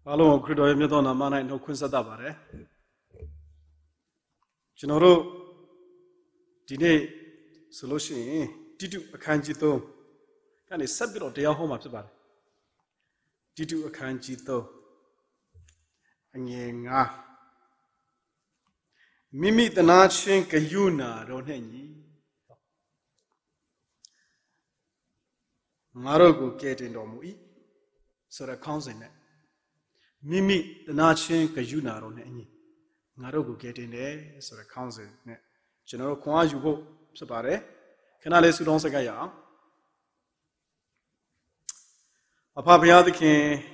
Alo, credo che mi donna mana in quel sadavare. Genoro dine solution, didu a canjito, can a sabiro de home up the bar. Didu a canjito, and Mimi the Nachin Kayuna, don't hang Marogo get in Domui, so the council. Mimi the Nachin Kayuna, don't hang Narogo get in there, so the council. General Kwan, you go, Sabare. Can I let you don't say Gaya? A papia the king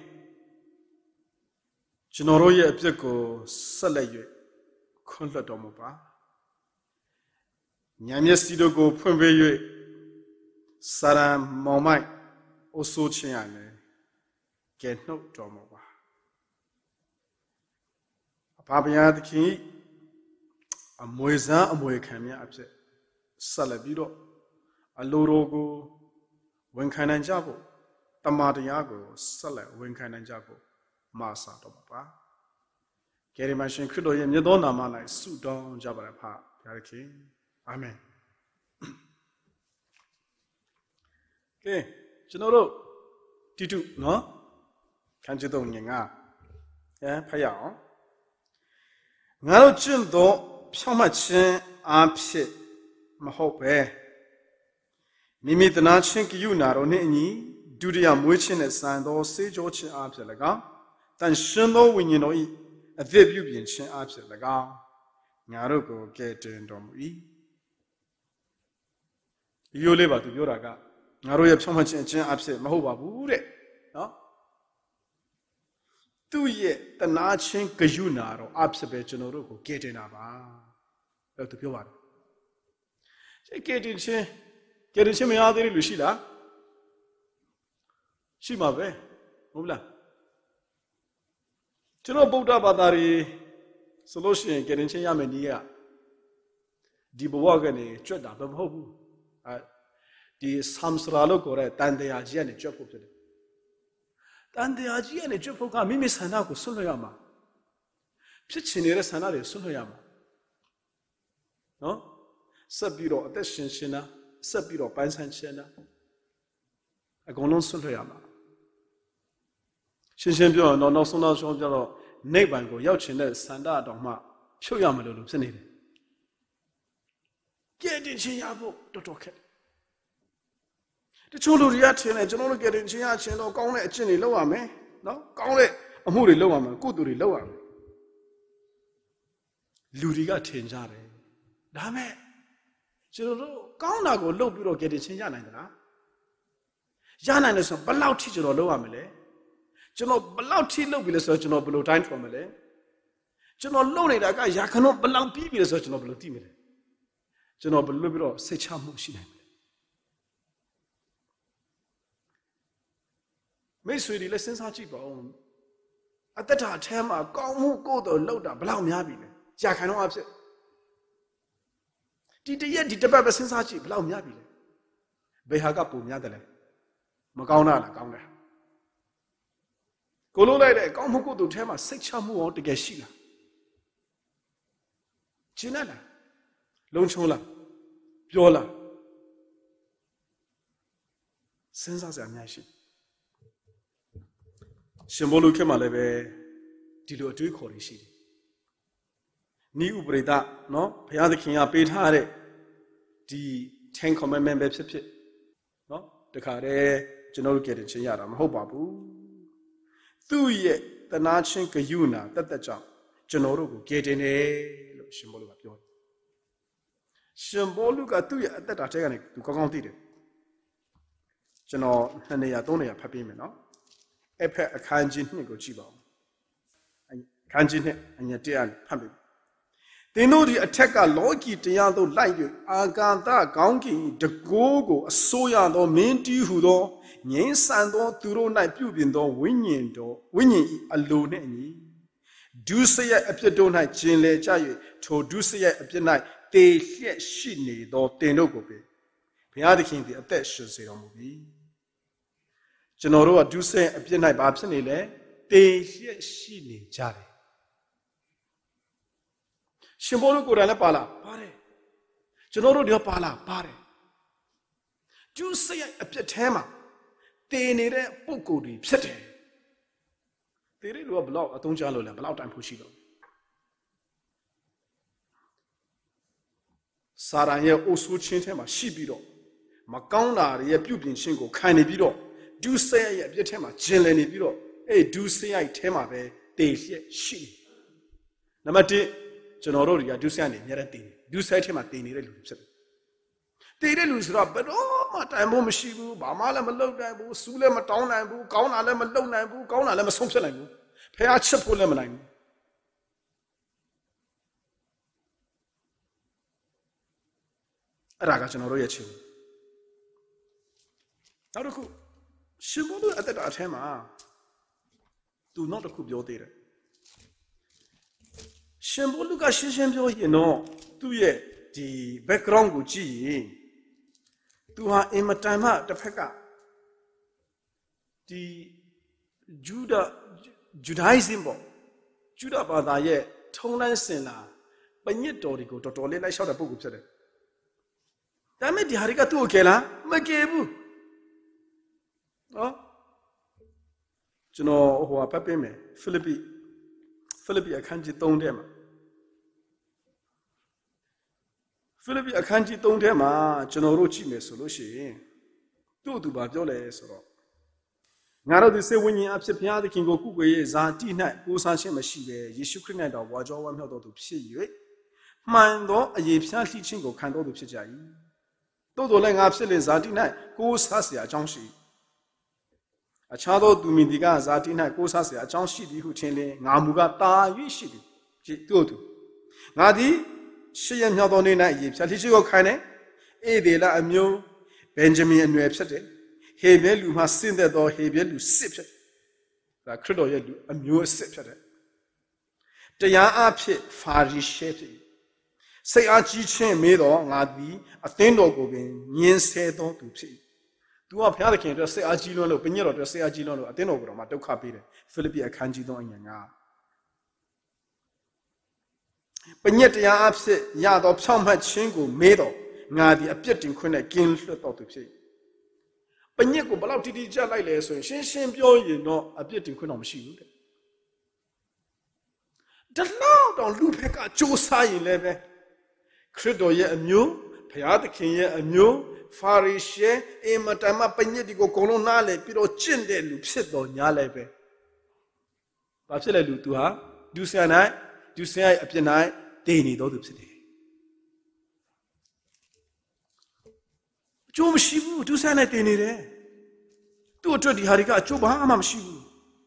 Generoya Pico, Salayu, Conla Domoba. Nyamiestido go, Pumbe, Saram, Momai, also Chiane, get no Domoba. A papia the king. A moisa, a moicamia upset. Salabido, a lorogo, Wenkan Jago, Tamadiago, Sala, Wenkan Jago, Masa Domapa. Gary Machine Kudo and Yadona Mana, Sudan Jabarapa, Yaraki. Amen. Okay, General Titu, no? Can't you don't yanga? Yeah, Payao. Naro Jindo. Pshamachin Ampshit Mahope Mimi the Nachink Yunaro Nini, Dudia Mwichin at Sando, Sage Ochin Abselaga, then Shindo when you know it, a Vibubian Chin Abselaga, Narugo get in Domui. You live at the Yoraga, Naroya Pshamachin Chin Abset Mahoba Bude, no? သူရဲ့တနာချင်းဂယုနာတော့အပ်စပဲကျွန်တော်တို့ကိုကဲတင်တာပါလို့သူပြောပါတယ်။ကဲတင်ချင်းမရသေးလို့ရှိလားရှိမှာပဲဟုတ်လားကျွန်တော်ဗုဒ္ဓဘာသာတွေဆိုလို့ရှိရင်ကဲတင်ချင်းရမယ်နည်းကဒီဘဝကနေကြွတ်တာမဟုတ်ဘူးဒီဆမ်စရာလို့ခေါ်တဲ့တန်တရားကြီးကနေကြွတ်ဖို့ဖြစ်တယ်တန်တရားကြီးကနေကျွတ်ဖို့ကမိမိဆန္ဒကိုဆွတ်လွှတ်ရမှာဖြစ်ချင်နေတဲ့ဆန္ဒတွေဆွတ်လွှတ်ရမှာနော်ဆက်ပြီးတော့အသက်ရှင်ရှင်တာဆက်ပြီးတော့ပိုင်းဆိုင်ရှင်တာအကုန်လုံးဆွတ်လွှတ်ရမှာရှင်းပြောရင်တော့နောက်ဆုံးပြောတော့နိဗ္ဗာန်ကိုရောက်ချင်တဲ့ဆန္ဒတော်မှဖြုတ်ရမလို့ဖြစ်နေတယ်ကြည်တင်ချင်းရဖို့တော်တော်ခက်တချို့လူတွေကထင်တယ်ကျွန်တော်တို့ကတင်ချင်းရချင်းတော့ကောင်းတဲ့အကျင့်တွေလုပ်ရမယ်နော်ကောင်းတဲ့အမှုတွေလုပ်ရမယ်ကုသိုလ်တွေလုပ်ရမယ်လူတွေကထင်ကြတယ်ဒါမဲ့ကျွန်တော်တို့ကောင်းတာကိုလုပ်ပြီးတော့ကတင်ချင်းရနိုင်သလားရနိုင်တယ်ဆိုဘယ်လောက်ထိကျွန်တော်လုပ်ရမလဲကျွန်တော်ဘယ်လောက်ထိလုပ်ပြီလဲဆိုတော့ကျွန်တော်ဘယ်လိုတိုင်းထွင်မလဲကျွန်တော်လုပ်နေတာကရာခဏဘယ်လောက်ပြီးပြီလဲဆိုတော့ကျွန်တော်ဘယ်လိုသိမလဲကျွန်တော်ဘယ်လိုပြီးတော့စိတ်ချမှုရှိနိုင်မိတ်ဆွေတွေလည်းစဉ်းစားကြည့်ပါဦးအသက်တာအထဲမှာကောင်းမှုကိုယ်တော်လောက်တာဘယ်လောက်များပြီလဲရာခိုင်နှုန်းအဖြစ်ဒီတရက်ဒီတစ်ပတ်ပဲစဉ်းစားကြည့်ဘယ်လောက်များပြီလဲဘယ်ဟာကပုံများတယ်လဲမကောင်းတာလားကောင်းတယ်ကိုလုံးလိုက်တဲ့ကောင်းမှုကိုယ်တော်ထဲမှာစိတ်ချမှုအောင်တကယ်ရှိလားရှင်းလားလုံချုံလားပြောလားစဉ်းစားစရာအများကြီးရှင်ဘောလူခေတ်မှာလည်းပဲဒီလိုအတွေးခေါ်နေရှိတယ်။ဤဥပရိသနော်ဘုရားသခင်ကပေးထားတဲ့ဒီ 10 commandment ပဲဖြစ်နော်တခါတည်းကျွန်တော်တို့ကြည့်တဲ့ချင်းရတာမဟုတ်ပါဘူး။သူ့ရဲ့တနာချင်းဂယုဏတက်ကြောင့်ကျွန်တော်တို့ကိုကြည်တင်တယ်လို့ရှင်ဘောလူကပြောတယ်။ရှင်ဘောလူကသူ့ရဲ့အသက်တာထဲကနေသူကောင်းကောင်းသိတယ်။ကျွန်တော်2နေရာ3နေရာဖတ်ပေးမယ်နော်။အဖက်အခန်းကြီး2ကိုကြည့်ပါဦးအခန်းကြီး2အည1ဖတ်ပြီသင်တို့ဒီအထက်ကလောကီတရားသို့လိုက်၍အာကာသခေါင်းကင်တကိုးကိုအစိုးရသောမင်းတီးဟုသောငြိမ်းဆန်သောသူတို့၌ပြုပြင်သောဝိညာဉ်၏အလိုနှင့်အညီဒုစရိုက်အပြစ်တို့၌ကျင်လည်ကြ၍ထိုဒုစရိုက်အပြစ်၌တေလျက်ရှိနေသောတင်တို့ကိုပဲဘုရားသခင်သည်အသက်ရှင်စေတော်မူပြီကျွန်တော်တို့ကဒုစရိုက်အပြစ်၌ဘာဖြစ်နေလဲတေရက်ရှိနေကြတယ်ရှင်ဘောလူကိုယ်တိုင်လည်းပါလားပါတယ်ကျွန်တော်တို့တွေပါလားပါတယ်ကျူးစိတ်အပြစ်ထဲမှာတည်နေတဲ့ပုဂ္ဂိုလ်တွေဖြစ်တယ်တည်တဲ့လူကဘလောက်အသုံးချလို့လဲဘလောက်တိုင်ဖို့ရှိလို့စာရန်ရဲ့အိုဆိုးချင်းထဲမှာရှိပြီးတော့မကောင်းတာတွေရဲ့ပြုပြင်ခြင်းကိုခံနေပြီးတော့ဒုစရိုက်ရဲ့အပြစ်ထဲမှာကျင်လည်နေပြီးတော့အဲ့ဒုစရိုက်ထဲမှာပဲတည်လျက်ရှိနံပါတ်1ကျွန်တော်တို့တွေကဒုစရိုက်နေအများနဲ့တည်နေဒုစရိုက်ထဲမှာတည်နေတဲ့လူတွေဖြစ်တယ်တည်တဲ့လူဆိုတော့ဘယ်တော့မှတိုင်ဖို့မရှိဘူးဘာမှလည်းမလုပ်နိုင်ဘူးစူးလည်းမတောင်းနိုင်ဘူးကောင်းတာလည်းမလုပ်နိုင်ဘူးကောင်းတာလည်းမဆုံးဖြတ်နိုင်ဘူးဖះချစ်ဖို့လည်းမနိုင်ဘူးအဲ့ဒါကကျွန်တော်တို့ရဲ့ချစ်ဘူးနောက်တစ်ခုရှင်ဘုရားအသက်တာအထဲမှာသူနောက်တစ်ခုပြောသေးတယ်ရှင်ဘုရားကရှင်းရှင်းပြောရင်တော့သူ့ရဲ့ဒီ background ကိုကြည့်ရင်သူဟာအင်မတန်မှတစ်ဖက်ကဒီJudaism ပေါ့ဂျူဒဘာသာရဲ့ထုံးတမ်းစင်လာပညစ်တော်တွေကိုတော်တော်လေးလိုက်လျှောက်တဲ့ပုဂ္ဂိုလ်ဖြစ်တယ်ဒါပေမဲ့ဒီဟာတွေကသူ့ကိုကယ်လားမကယ်ဘူးနော်ကျွန်တော်ဟိုဖတ်ပေးမယ်ဖိလိပ္ပိအခန်းကြီး3ထဲမှာဖိလိပ္ပိအခန်းကြီး3ထဲမှာကျွန်တော်တို့ကြည့်မယ်ဆိုလို့ရှိရင်သူ့ဘာပြောလဲဆိုတော့ငါတို့ဒီစေဝိညာဉ်အဖြစ်ဘုရားသခင်ကိုကုကွယ်ရဲ့ဇာတိ၌ကိုးစားခြင်းမရှိဘဲယေရှုခရစ်၌တော်ဝါကြောဝမ်းမြောက်တော်သူဖြစ်၍မှန်သောအရေးဖြားလှခြင်းကိုခံတော်သူဖြစ်ကြ၏သို့တော်လည်းငါဖြစ်လေဇာတိ၌ကိုးစားเสียအကြောင်းရှိအခြားသောသူမည်ဒီကဇာတိ၌ကိုးစားเสียအကြောင်းရှိသည်ဟုထင်လျှင်ငါမူကတာ၍ရှိသည်တို့သူငါသည်ရှေ့ရမြောက်သောနေ့၌အရေးဖြားလှခြင်းကိုခံတယ်အေဒေလအမျိုးဘင်ဂျမင်အနွယ်ဖြစ်တယ်ဟေဘဲလူမှဆင်းသက်သောဟေဘဲလူစစ်ဖြစ်ဒါခရစ်တော်ရဲ့လူအမျိုးအစစ်ဖြစ်တယ်တရားအဖြစ်ဖာရိရှဲဖြစ်စိတ်အားကြီးခြင်းမေးတော့ငါသည်အသင်းတော်ကိုပင်ညှင်းဆဲသောသူဖြစ်သူကဘုရားသခင်အတွက်စိတ်အားကြီးလွန်းလို့ပညတ်တော်အတွက်စိတ်အားကြီးလွန်းလို့အသင်းတော်ကိုတော့မှဒုက္ခပေးတယ်ဖိလိပ္ပိအခန်းကြီး3အငယ်9ပညတ်တရားအဖြစ်ရသောဖြောင့်မတ်ခြင်းကိုမေးတော့ငါသည်အပြစ်တင်ခွင့်နဲ့ကင်းလွတ်တော်သူဖြစ်ပညစ်ကိုဘလောက်တိတိကျလိုက်လဲဆိုရင်ရှင်းရှင်းပြောရင်တော့အပြစ်တင်ခွင့်တော့မရှိဘူးတဲ့ဒါလောက်တော့လူဘက်ကစူးစမ်းရင်လည်းပဲခရစ်တော်ရဲ့အမျိုးဘုရားသခင်ရဲ့အမျိုးဖာရိရှဲအမတမပညစ်ဒီကိုအကုန်လုံးနားလေပြီးတော့ကျင့်တဲ့လူဖြစ်တော်ညာလည်းပဲဘာဖြစ်လဲလူသူဟာဒုစရိုက်အပြစ်၌တည်နေတော်သူဖြစ်တယ်အကျိုးမရှိဘူးဒုစရိုက်နဲ့တည်နေတယ်သူ့အတွက်ဒီဟာတွေကအကျိုးဘာမှမရှိဘူး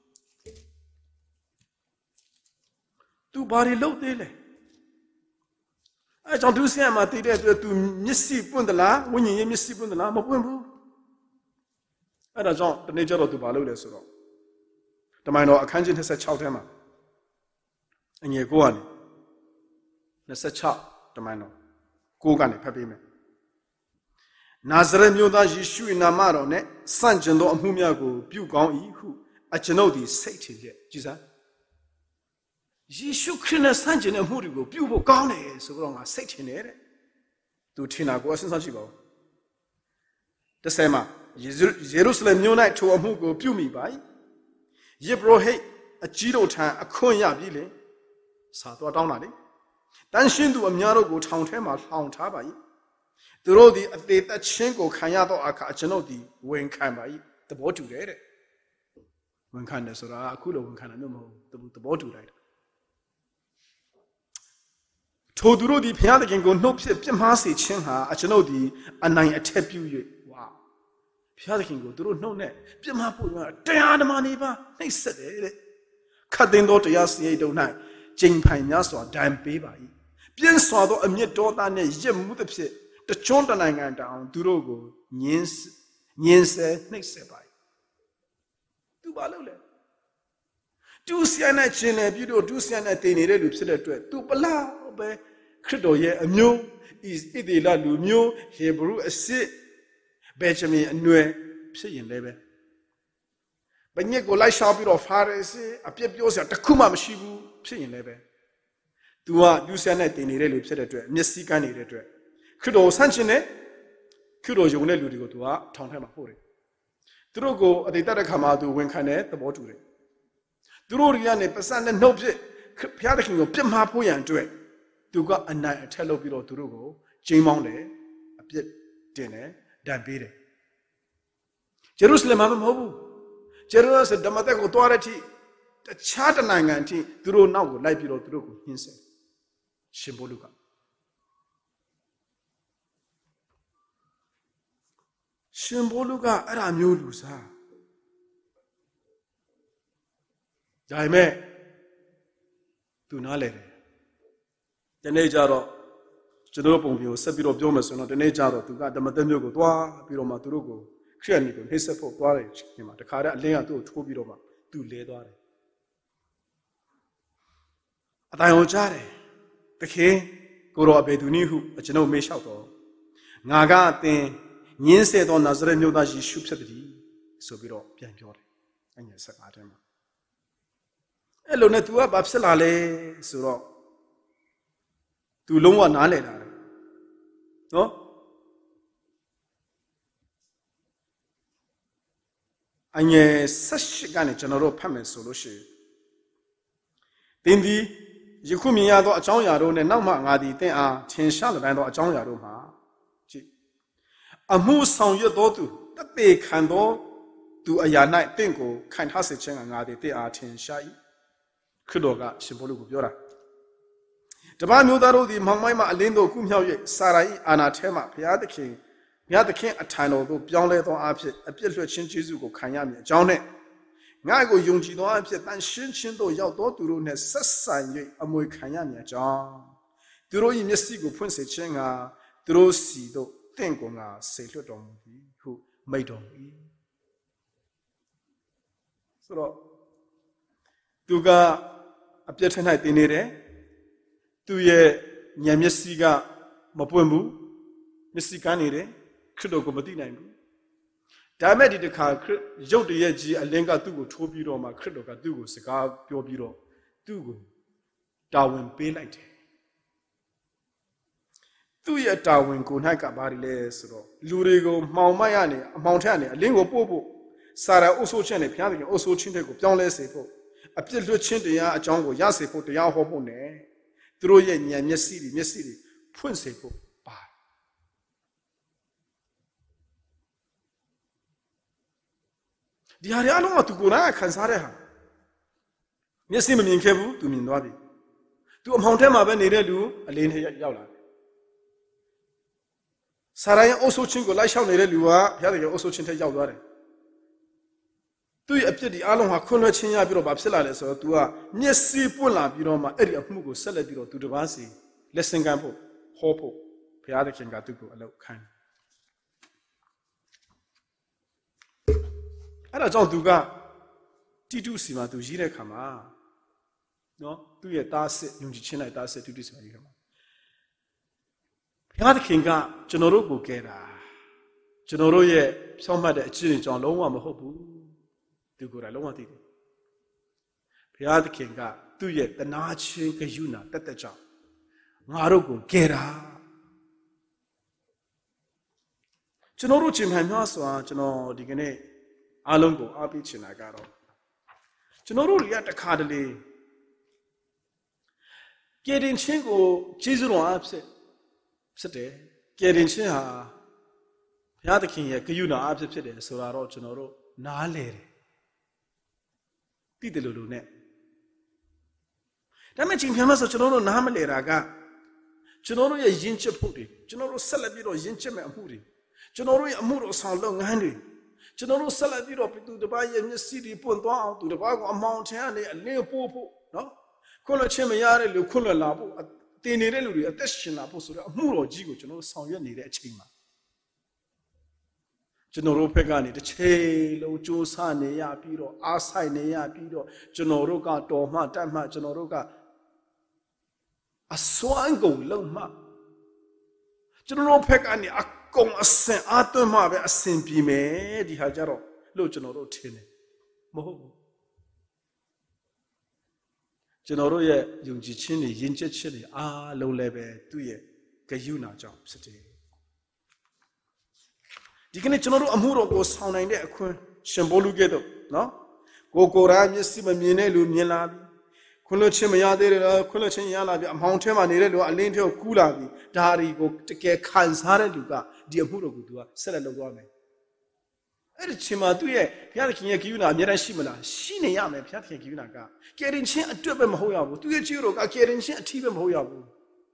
သူဘာတွေလုပ်သေးလဲအဲကြောင့်ဒုစရိုက်မှာတည်တဲ့အတွက်သူမျက်စိပွင့်သလားဝိညာဉ်ရေးမျက်စိပွင့်သလားမပွင့်ဘူးအဲဒါကြောင့်တနေ့ကျတော့သူဘာလုပ်လဲဆိုတော့တမန်တော်အခန်းကြီး26ထဲမှာအငယ်9ကနေ26တမန်တော်9ကနေဖတ်ပေးမယ်နာဇရက်မြို့သားယေရှု၏နာမတော်နဲ့စန့်ကျင်သောအမှုများကိုပြုကောင်း၏ဟုအကျွန်ုပ်သည်စိတ်ထင်ချက်ကြည်စားယေရှုခရစ်နဲ့စန့်ကျင်တဲ့အမှုတွေကိုပြုဖို့ကောင်းတယ်ဆိုတော့ငါစိတ်ထင်တယ်တဲ့သူထင်တာကိုအစဉ်းစားကြည့်ပါဦး30မှာယေရုရှလင်မြို့၌ထိုအမှုကိုပြုမိပါ၏ယေဘရဟိတ်အကြီးတို့ထံအခွင့်ရပြီလေစာတော်တောင်းတာလေတန်ရှင်းသူအများတို့ကိုထောင်ထဲမှာလှောင်ထားပါ၏သူတို့သည်အသေးသက်ချင်းကိုခံရသောအခါကျွန်ုပ်သည်ဝန်ခံပါ၏သဘောတူတယ်တဲ့ဝန်ခံတယ်ဆိုတာအခုလိုဝန်ခံတာမျိုးမဟုတ်ဘူးသဘောတူလိုက်တာထိုသူတို့သည်ဘုရားသခင်ကိုနှုတ်ဖြစ်ပြမှားစေခြင်းဟာကျွန်ုပ်သည်အနိုင်အထက်ပြု၍ဝါဘုရားသခင်ကိုသူတို့နှုတ်နဲ့ပြမှားဖို့တရားဓမ္မနေပါနှိပ်စက်တယ်တဲ့ခတ်သိမ်းသောတရားစီရင်တုံ၌ကျိန်ဖိုင်များစွာဒဏ်ပေးပါ၏ပြင်းစွာသောအမျက်ဒေါသနှင့်ရစ်မှုသဖြင့်တချွန်းတနိုင်ငံတောင်သူတို့ကိုညင်းဆဲနှိပ်စက်ပါ၏သူဘာလုပ်လဲသူဆရာနဲ့ရှင်လေပြီးတော့သူဆရာနဲ့တည်နေတဲ့လူဖြစ်တဲ့အတွက်သူပလောက်ပဲခရစ်တော်ရဲ့အမျိုးဣသေလလူမျိုးဟေဘရုအစစ်ဘယ်ချမင်အနွယ်ဖြစ်ရင်လည်းပဲ But you go like sharp or Pharisee, a pios at Takuma Shibu, saying level. Do you send it in a relief set a Messican editor? Kudo Sanchine, Kudo Jone Ludigo to a town hammer for it. Drogo at the Tarakama to Winkane, the Boturi. Druriane, Passan and Nobje, Piaking of Pimhapoyan to it. To go a night telobiro to Rugo, Jimonde, a bit dinner, Dabire. Jerusalem, Hobu. Jerusalem, the Mother authority, the charter nanganti, through now, like Piro Drugu, himself. Shimboluka. Shimboluka, Aramulusa. Daime, do not let it. The Nejaro, General Sabiro Jomas, and the Nejaro to got the Madamugo, Piro Maturugo. Krianico, his support, Warrage, the Kara, Lea to Tobiroma, to Ledore. At Iojare, the king, Goro Abedunihu, a general Meshato. Naga, then, Yen said on Nazareth, no that she shoots at the Sobiro, Pianjore, and yes, Adam. Elonetua Babselale, Suro. To Longwa Nale. No? Anye such a general payment solution. Dindi, Yukumiado, a John Yaro, and Namangadi, they are 10 Shalabando, a John Yaroma. A moose sound your daughter, that they can do a Yanite Dingo, kind Hassich and Adi, they are 10 shy. Kudoga, Shimbolu Yora. The Bamudaro, the Mamma Lindo, Kumya, Sarai, Anatema, Piada King. The king a tino, beyond let on appear to change Jizuko, Kanyami, John. Nago Yunji no appear than Shindo Yado to run a Sassan, a more Kanyami, John. Duro in Messigo, Prince Chenga, Duro Sido, Tengonga, Sailor Donkey, who made on me. So, Duga appear tonight in it. သူရဲ့ဉာဏ်မျက်စိကမပွင့်ဘူးမျက်စိကန်းနေတယ်ခရစ်တော်ကိုမသိနိုင်ဘူးဒါမဲ့ဒီတစ်ခါရုပ်တရက်ကြီးအလင်းကသူ့ကိုထိုးပြီးတော့မှခရစ်တော်ကသူ့ကိုစကားပြောပြီးတော့သူ့ကိုတာဝန်ပေးလိုက်တယ်သူ့ရဲ့တာဝန်ကို၌ကဘာလဲဆိုတော့လူတွေကိုမှောင်မိုက်ရနေအမှောင်ထက်နေအလင်းကိုပို့ဖို့စာရာအုပ်ဆိုးခြင်းနဲ့ဘုရားသခင်အုပ်ဆိုးခြင်းတွေကိုပြောင်းလဲစေဖို့အပြစ်လွတ်ခြင်းတရားအကြောင်းကိုရစေဖို့တရားဟောဖို့နဲ့သူတို့ရဲ့ဉာဏ်မျက်စိတွေဖွင့်စေဖို့ပါဒီဟာတွေအလုံးကသူကိုယ်တိုင်ခံစားတဲ့ဟာမျက်စိမမြင်ခဲ့ဘူးသူမြင်သွားပြီသူအမှောင်ထဲမှာပဲနေတဲ့လူအလင်းထဲရောက်လာတယ်ဆာရာရဲ့အုပ်ဆိုးခြင်းကိုလိုက်လျှောက်နေတဲ့လူကဘုရားသခင်အုပ်ဆိုးခြင်းထဲရောက်သွားတယ်သူ့ရဲ့အပြစ်ဒီအလုံးဟာခွင့်လွှတ်ခြင်းရပြီးတော့ဗာဖြစ်လာလဲဆိုတော့ तू ကမျက်စိပွင့်လာပြီးတော့မှအဲ့ဒီအမှုကိုဆက်လက်ပြီးတော့ तू တပားစီလက်ဆင့်ကမ်းဖို့ဟောဖို့ဘုရားသခင်ကသူ့ကိုအလုပ်ခိုင်းအဲ့ဒါကြောင့် तू ကတိတုစီမှာ तू ရေးတဲ့ခါမှာနော်သူ့ရဲ့သားစစ်ယုံကြည်ခြင်းနဲ့သားစစ်တိတုစီမှာရေးခါမှာဘုရားသခင်ကကျွန်တော်တို့ကိုကယ်တာကျွန်တော်တို့ရဲ့ဖြောင့်မတ်တဲ့အကျင့်ကြောင့်လုံးဝမဟုတ်ဘူးသူကိုယ်တိုင်လုံးဝသိတယ်ဘုရားသခင်ကသူ့ရဲ့တနာခြင်းကရုဏာတက်တက်ကြောင့်ငါတို့ကိုကယ်တာကျွန်တော်တို့ချိန်မှန်များစွာကျွန်တော်ဒီကနေ့အားလုံးကိုအားပေးချင်တာကတော့ကျွန်တော်တို့တွေကတခါတလေကယ်တင်ခြင်းကိုကျေးဇူးတော်အားဖြင့်ဖြစ်တယ်ကယ်တင်ခြင်းဟာဘုရားသခင်ရဲ့ကရုဏာအားဖြင့်ဖြစ်တယ်ဆိုတာတော့ကျွန်တော်တို့နားလည်တယ်သိတယ်လို့နဲ့ဒါပေမဲ့ချိန်ပြန်လို့ဆိုကျွန်တော်တို့နားမလည်တာကကျွန်တော်တို့ရဲ့ယဉ်ကျေးဖို့တွေကျွန်တော်တို့ဆက်လက်ပြီးတော့ယဉ်ကျေးမဲ့အမှုတွေကျွန်တော်တို့ရဲ့အမှုတော်ဆောင်လုပ်ငန်းတွေကျွန်တော်တို့ဆက်လက်ပြီးတော့သူတစ်ပါးရဲ့မျက်စိတွေပွင့်သွားအောင်သူတစ်ပါးကိုအမောင်ထင်ကနေအလင်းပို့ဖို့နော်ခွင့်လွှတ်ခြင်းမရတဲ့လူခွင့်လွှတ်လာဖို့တင်နေတဲ့လူတွေအသက်ရှင်လာဖို့ဆိုတော့အမှုတော်ကြီးကိုကျွန်တော်တို့ဆောင်ရွက်နေတဲ့အချိန်မှာကျွန်တော်တို့ဘက်ကနေတစ်ချိန်လုံးစူးစမ်းနေရပြီးတော့အားဆိုင်နေရပြီးတော့ကျွန်တော်တို့ကတော်မှတတ်မှကျွန်တော်တို့ကအစွမ်းကုန်လုံးမှကျွန်တော်တို့ဘက်ကနေအကုန်အစင်အားသွင်းမှပဲအစင်ပြေမယ်ဒီဟာကြတော့လို့ကျွန်တော်တို့ထင်တယ် Mo. General yung jichini, yinchini, low level, 2 year, Gayuna job, city. Dikin general Amuro goes on in there, Shambolu Gedo, no? Go Ram, Yesima Mine, Lumilabi, Kulochimaya, Kulochin Mountain, Alinto, Kulabi, Dari, go to get Kansara Luga, dear Muro Gudua, Selagame. Chima, do ye, Piakin Yuna, Mira Shimala, Shine Yame, Piakin Yunaga, getting chin a tubem hoyabu, do your Jiro, getting chin a tibem hoyabu.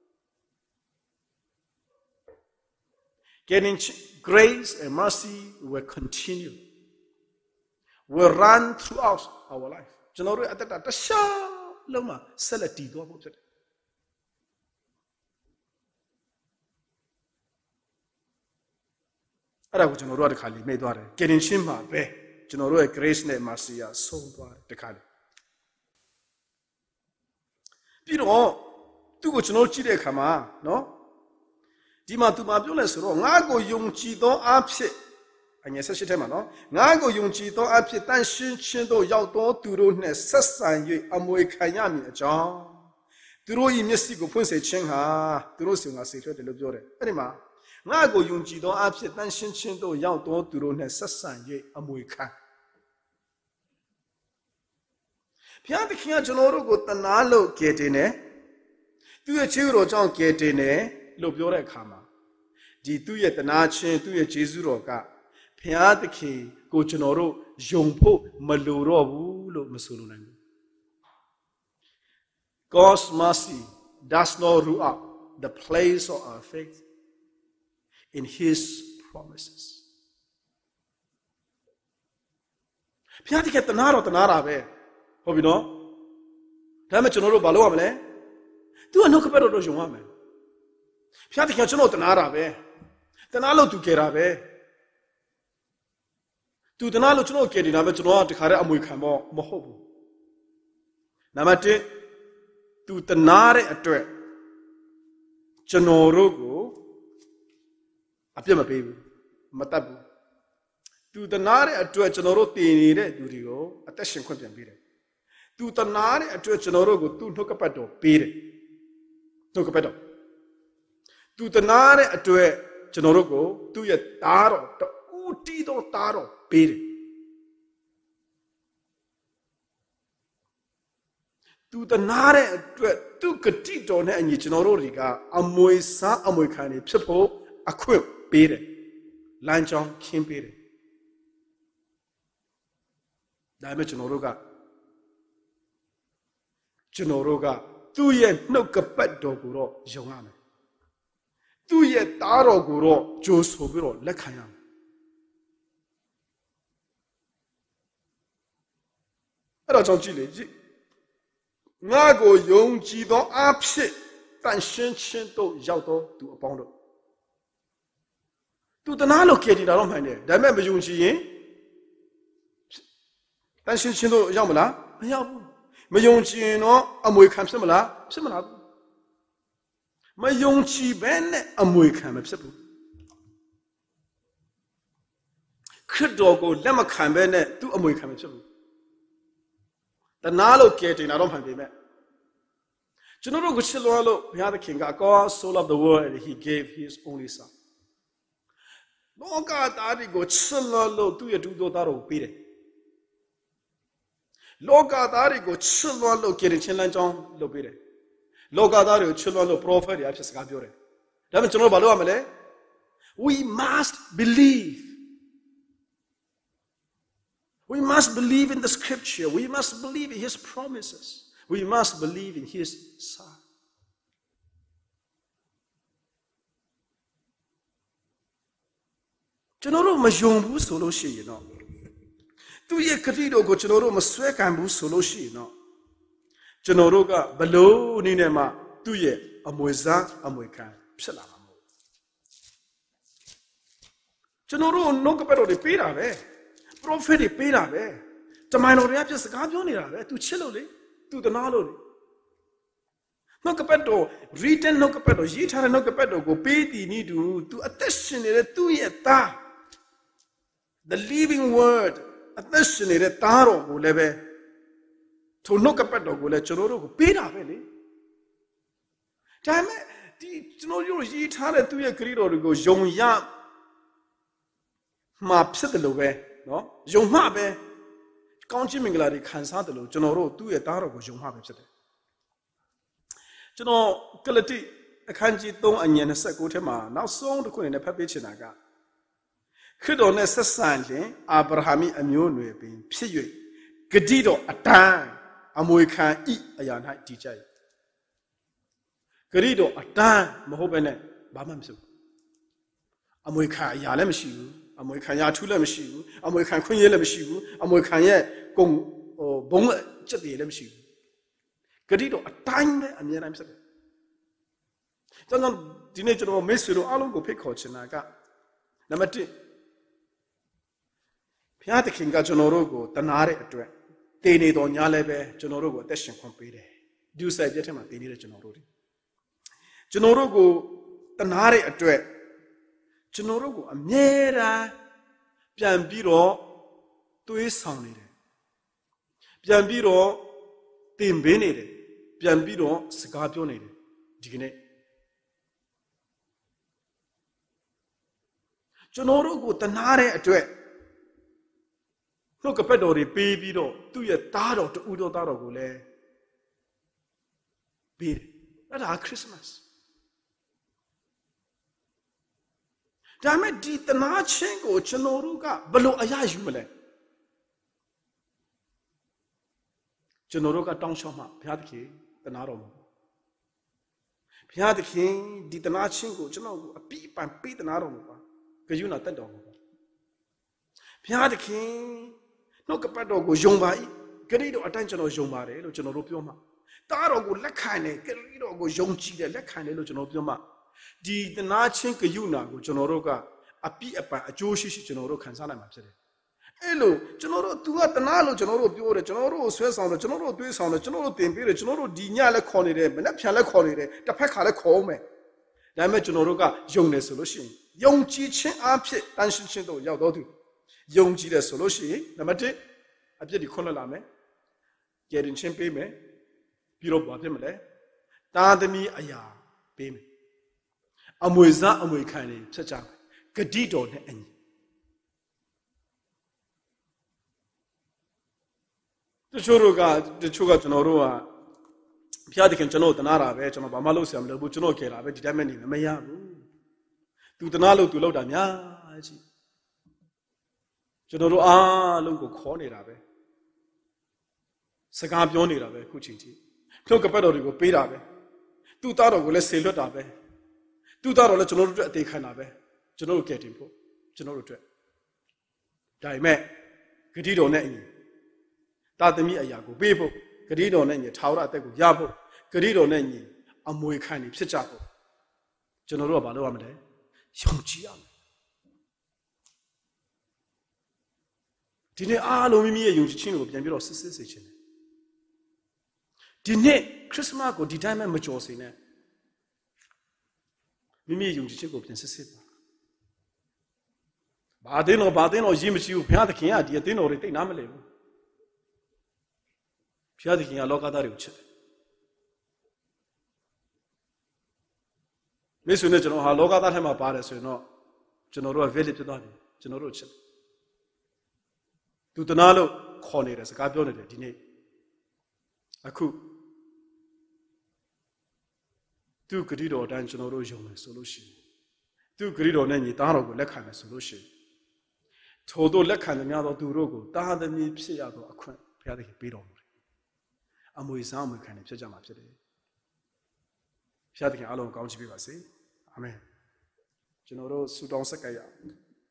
Getting grace and mercy will continue, will run throughout our life. General at the Sha Loma, Selati, go about it. I was in a road Kali, made water, getting Shima, Be, General Grace Ne Marcia, so the Kali. You know, to go to no Chile Kama, no? Dima to my bullets wrong. I go young Chido upset. And yes, I no. I go young Chido upset, and Shindo Yaudo to run a Sassan, you Amoy Kayami, John. To row in Messico Ponce Chenha, to Rosing a secret of Jore. Anima. I go young Chido upset, and Shindo Yaudo to run a Sassan, you Amoy Kay. Pianta Kia Jonoro got the Nalo get in eh? Do a chiro John get in eh? Lobiore Kama. Di 2 year the Nachin, 2 year Jesuroga. Pianta Ki, go Jonoro, Jompo, Maluro, Masulunan. God's mercy does not rule out the place of our faith in His promises. Pianta get the Naro, the Narabe. Hope you know? Damage Jonoro Baloamle. Do a knock about those young women. Pianta can know the Narabe. The Nalo to Kerabe. To the Nalo to know Kedin, I bet to know to carry a Mukamo, Mohobu. Namate to the Nare at Dre. Janorogo, Apima baby, Matabu. To the Nare at Dre Janoro Tini, Durio, attention Quentin Bide. To the Nare at Dre Janorogo, to Nocapato, Bide. Nocapato. To the Nare at Dre Janorogo, to your Taro, the Utido Taro, Bide. To the Nare, to Catito and Yichinoriga, a Moisa, a Moicani, Pipo, a quip, Bede, Lanchon, Kim Bede. Dimensionoroga. Chinoroga, 2 year no capet doguro, Jongame. 2 year Taro Guro, Josobiro, Lekayam. I don't know Chile. Nago Yong Jido upset, Tan Shen to Yaudo to a pound. To the Nalocated around my name. Remember Yong Ji? Tan Shen to Yamala? Mayong Ji no, a Moy Camp similar. Mayong Ji Ben, a Moy Camp simple. Kudogo, Lema Cambene, to a Moy Camp simple. The Nalocating, I don't find him. General Guchilolo, we had the king, God, soul of the world, and he gave his only son. No God, Daddy, go chillolo, do you do that or beat it? Loga Daddy, go chillolo, get in Chinlan John, lo beat it. Loga Daddy, chillolo, prophet, I just got your. Damn General Baluamele. We must believe. We must believe in the scripture. We must believe in his promises. We must believe in his son. General Majumbu Soloshi, you know. 2 year Katido go General Maswekambu Soloshi, you know. Generoga below Ninema, 2 year, a Moisa, a Moikan, Psalamo. General no capero de Pira, Prophetic Pira, the minority just got on it to Chiloli, to the Naloli. No capeto, written no capeto, Yitara no capeto, go pay need to attention in a 2 year ta. The living word သက်ရှင်နေတဲ့သားတော်ကိုလည်းပဲထိုနှုတ်ကပတ်တော်ကိုလည်းကျွန်တော်တို့ကိုပေးတာပဲလေဒါပေမဲ့ဒီကျွန်တော်တို့ရေးထားတဲ့သူ့ရဲ့ဂရုတော်တွေကိုယုံရမှာဖြစ်တယ်လို့ပဲနော်ယုံမှပဲကောင်းချီးမင်္ဂလာတွေခံစားတယ်လို့ကျွန်တော်တို့သူ့ရဲ့သားတော်ကိုယုံမှပဲဖြစ်တယ်ကျွန်တော်ဂလတိအခန်းကြီး3အငယ်29ထဲမှာနောက်ဆုံးတစ်ခုနဲ့ဖတ်ပေးချင်တာကခရစ်တော်နဲ့ဆက်ဆံခြင်းအာဗြဟမိအမျိုးအနွယ်ပင်ဖြစ်၍ဂတိတော်အတိုင်းအမွေခံဤအရာ၌တည်ကြ၏ဂတိတော်အတိုင်းမဟုတ်ဘဲနဲ့ဘာမှမဖြစ်ဘူးအမွေခံအရာလည်းမရှိဘူးအမွေခံရာထူးလည်းမရှိဘူးအမွေခံခွင့်ရလည်းမရှိဘူးအမွေခံရဲ့ဂုံဘုံအချက်တွေလည်းမရှိဘူးဂတိတော်အတိုင်းပဲအမြဲတမ်းဖြစ်တယ်။ကျွန်တော်ဒီနေ့ကျွန်တော်မိတ်ဆွေတို့အားလုံးကိုဖိတ်ခေါ်ချင်တာကနံပါတ်1ဘုရားသခင်ကကျွန်တော်တို့ကိုတနာတဲ့အတွက်တည်နေတော်ညာလည်းပဲကျွန်တော်တို့ကိုအသက်ရှင်ခွင့်ပေးတယ်။ဒီဥစ္စာပြည့်ထဲမှာတည်နေတဲ့ကျွန်တော်တို့ကိုတနာတဲ့အတွက်ကျွန်တော်တို့ကိုအမြဲတမ်းပြန်ပြီးတော့သွေးဆောင်နေတယ်။ပြန်ပြီးတော့တင်ပေးနေတယ်။ပြန်ပြီးတော့စကားပြောနေတယ်ဒီကနေ့ကျွန်တော်တို့ကိုတနာတဲ့အတွက်နှုတ်ကပတ်တော်တွေပေးပြီးတော့သူ့ရဲ့သားတော်တူတော်သားတော်ကိုလည်းပေးတယ်အဲ့ဒါခရစ်စမတ်ဒါမဲ့ဒီတနာခြင်းကိုကျွန်တော်တို့ကဘယ်လိုအရယူမလဲကျွန်တော်တို့ကတောင်းလျှောက်မှဘုရားသခင်တနာတော်မူဘုရားသခင်ဒီတနာခြင်းကိုကျွန်တော်ကိုအပြည့်အပံပေးတနာတော်မူပါဂရုဏာတတ်တော်မူပါဘုရားသခင်နှုတ်ကပတ်တော်ကိုယုံပါ၏ဂရိတော်အတိုင်းကျွန်တော်ယုံပါတယ်လို့ကျွန်တော်တို့ပြောမှာတားတော်ကိုလက်ခံတယ်ဂရိတော်ကိုယုံကြည်တယ်လက်ခံတယ်လို့ကျွန်တော်ပြောမှာဒီတနာချင်းဂရုဏာကိုကျွန်တော်တို့ကအပြည့်အပံအကျိုးရှိရှိကျွန်တော်တို့ခံစားနိုင်မှာဖြစ်တယ်အဲ့လိုကျွန်တော်တို့ तू ကတနာလို့ကျွန်တော်တို့ပြောတယ်ကျွန်တော်တို့ဆွဲဆောင်တယ်ကျွန်တော်တို့တွေးဆောင်တယ်ကျွန်တော်တို့တင်ပေးတယ်ကျွန်တော်တို့ဒီညလည်းခေါ်နေတယ်မနေ့ဖြန်လည်းခေါ်နေတယ်တစ်ဖက်ခါလည်းခေါ်အောင်မယ်ဒါပေမဲ့ကျွန်တော်တို့ကယုံတယ်ဆိုလို့ရှိရင်ယုံကြည်ခြင်းအဖြစ်တန်ရှင်းခြင်းတို့ရောက်တော့သူယုံကြည်တယ်ဆိုလို့ရှိရင်နံပါတ်1အပြစ်ဒီခွန်းလွတ်လာမယ်ကြယ်ရင်ချင်းပေးမယ်ပြီးတော့ဘာဖြစ်မလဲတာသမီအရာပေးမယ်အမွေစားအမွေခံနေဖြစ်ကြမယ်ဂတိတော်နဲ့အညီတချို့ကကျွန်တော်တို့ကဘုရားသခင်ကျွန်တော်တနာတာပဲကျွန်တော်ဘာမှလုပ်ဆရာမလုပ်ဘူးကျွန်တော်ကြဲတာပဲဒီတိုင်းမဲ့နေမရဘူးသူတနာလို့သူလောက်တာများကြီးကျွန်တော်တို့အားလုံးကိုခေါ်နေတာပဲစကားပြောနေတာပဲခုချိန်ထိနှုတ်ကပတ်တော်တွေကိုပေးတာပဲသူ့သားတော်ကိုလည်းဆေလွတ်တာပဲသူ့သားတော်လည်းကျွန်တော်တို့အတွက်အသေးခံတာပဲကျွန်တော်တို့ကဲတင်ဖို့ကျွန်တော်တို့အတွက်ဒါပေမဲ့ဂတိတော်နဲ့အညီတာသမီအရာကိုပေးဖို့ဂတိတော်နဲ့ညီထာဝရအသက်ကိုရဖို့ဂတိတော်နဲ့ညီအမွေခံနေဖြစ်ကြဖို့ကျွန်တော်တို့ကဘာလုပ်ရမလဲယုံကြည်ရမယ်ဒီနေ့အားလုံးမိမိရဲ့ယုံကြည်ခြင်းကိုပြန်ပြီးတော့စစ်စေခြင်းဒီနေ့ခရစ်စမတ်ကိုဒီတိုင်းမှမကြော်စေနဲ့မိမိရဲ့ယုံကြည်ခြင်းကိုပြန်စစ်ပါဘာတင်းတော့ရေးမရှိဘူးဘုရားသခင်ကဒီအသင်းတော်တွေတိတ်နားမလဲဘူးဘုရားသခင်ကလောကသားတွေကိုချစ်တယ်မိတ်ဆွေနဲ့ကျွန်တော်ဟာလောကသားထဲမှာပါတယ်ဆိုရင်တော့ကျွန်တော်တို့က valid ဖြစ်သွားပြီကျွန်တော်တို့ချစ်တယ်သူတနာလို့ခေါ်နေတယ်စကားပြောနေတယ်ဒီနေ့အခုသူဂတိတော်အတိုင်းကျွန်တော်တို့ယုံမယ်ဆိုလို့ရှိရင်သူဂတိတော်နဲ့ညီသားတော်ကိုလက်ခံမယ်ဆိုလို့ရှိရင်ထို့သောလက်ခံသမျှသောသူတို့ကိုတာသမီဖြစ်ရသောအခွင့်ဘုရားသခင်ပေးတော်မူတယ်အမွေစားအမွေခံနေဖြစ်ကြမှာဖြစ်တယ်ဘုရားသခင်အားလုံးကောင်းချီးပေးပါစေအာမင်ကျွန်တော်တို့ဆုတောင်းဆက်ကပ်ရအောင်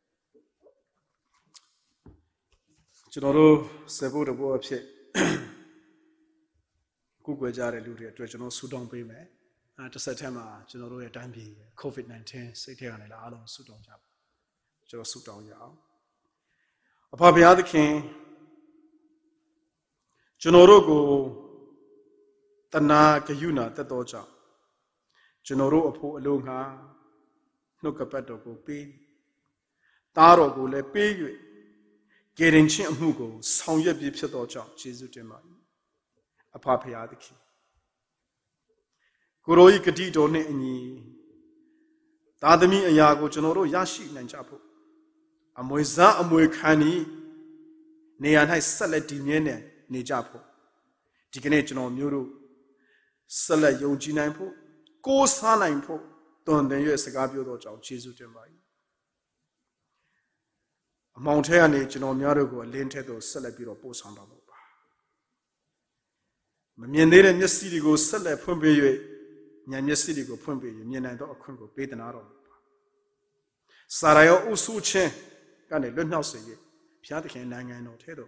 ကျွန်တော်တို့စေဖို့တဘောအဖြစ်ကုကွယ်ကြတဲ့လူတွေအတွက်ကျွန်တော်ဆုတောင်းပေးမယ်တစ်ဆက်တည်းမှာကျွန်တော်တို့ရဲ့တိုင်းပြည် COVID-19 စိတ်ထဲကနေလာအားလုံးဆုတောင်းကြပါကျွန်တော်ဆုတောင်းရအောင်အဖဘုရားသခင်ကျွန်တော်တို့ကိုတနာဂယုဏတတ်တော်ကြောင့်ကျွန်တော်တို့အဖို့အလုံးငါနှုတ်ကပတ်တော်ကိုပေးသားတော်ကိုလည်းပေး၍ 게린 친 아무고 성엽이 펴도죠 제수된 말 아파 배야득히 고로이 그디도네 아니 다듬이 아야고 저노로 야시 난자포 아모이자 아모이카니 내안하이 살레디녜네 내자포 디게네 저노 묘로 살레 용지나이포 고사나이포 돈den유의 스가비오도죠 제수된 말 아마운테안에 저노 묘로고 렌테도 살레비로 보상다고 봐 면내는 메시리고 살레 폼베유의 냠메시리고 폼베유 면난도 어큰고 베드나로 사라요 우수체 간에 런나스에 피아드케 난간노 태도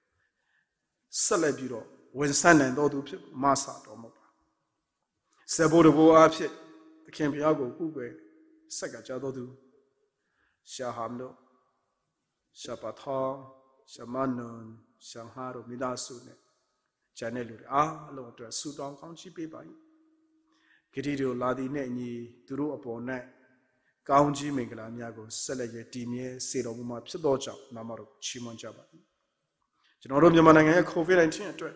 살레비로 원산난도도 마사도 못 봐 세보르보 앞에 캠피하고 구괴 색가자도도 샤함도 샤바타 샤만눈 샹하로 미다수네 자네루리 알로도 수동 강치 빼바이 그리로 라디네 니 두루 어포네 강지 맹글라미하고 셀레게 디미에 세로무마 피도자 나마로 치먼자바 저노로မြန်မာနိုင်ငံရဲ့ COVID-19 အတွက်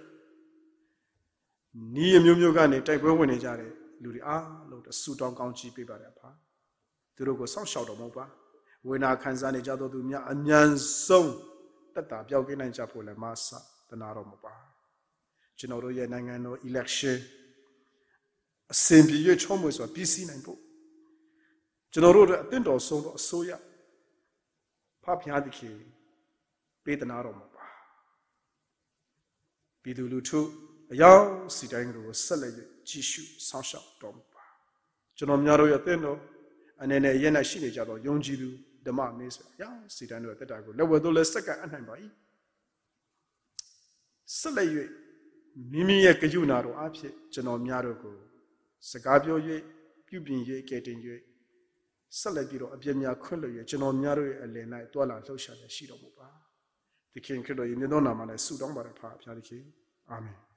နီးအမျိုးမျိုးကနေတိုက်ပွဲဝင်နေကြတဲ့လူတွေအားလုံးဆူတောင်းကောင်းချီးပေးပါတယ်အဖသူတို့ကိုစောင့်ရှောက်တော်မူပါဝေနာခံစားနေကြသောသူများအမြန်ဆုံးတက်တာပြောင်းကင်းနိုင်ကြဖို့လည်းမဆတနာတော်မူပါကျွန်တော်တို့ရဲ့နိုင်ငံတော် election အစဉ်ပြေ၍ချုံးမွေစွာပြီးစီးနိုင်ဖို့ကျွန်တော်တို့အသင့်တော်ဆုံးသောအစိုးရဖဖျားသခင်ပေးတနာတော်မူပါပြည်သူလူထုအယောက်စီတိုင်းကိုဆက်လက်ကြည့်ရှုစောင့်ရှောက်တော်မူပါကျွန်တော်များတို့ရဲ့အသင့်တော်အနေနဲ့ရရှိနေကြသောယုံကြည်သူဓမ္မမင်းဆိုအယောက်စီတိုင်းတို့ရဲ့တက်တာကိုလက်ဝဲတို့လည်းစက္ကန့်အနိုင်ပါ၏ဆက်လက်၍မိမိရဲ့ကြွနာတော်အဖြစ်ကျွန်တော်များတို့ကိုစကားပြော၍ပြုပြင်၍ကဲတင်၍ဆက်လက်ပြီးတော့အပြည့်များခွင့်လွှတ်၍ကျွန်တော်များတို့ရဲ့အလယ်၌တွာလာလှုပ်ရှားရရှိတော်မူပါသခင်ခရစ်တော်ရဲ့မြတ်သောနာမနဲ့ဆုတောင်းပါရဖာဖျားသခင်အာမင်